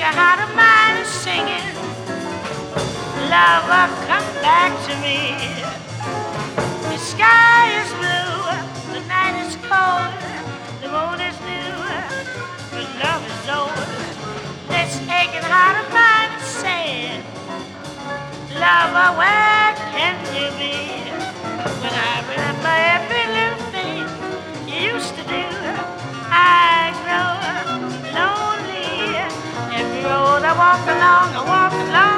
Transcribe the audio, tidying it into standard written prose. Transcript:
a heart of mine is singing. Lover, come back to me. The sky is blue, the night is cold, the moon is new, but love is old. This aching heart of mine is saying, lover, where can you be? When I remember every little thing you used to do, I grow lonely. Every road I walk along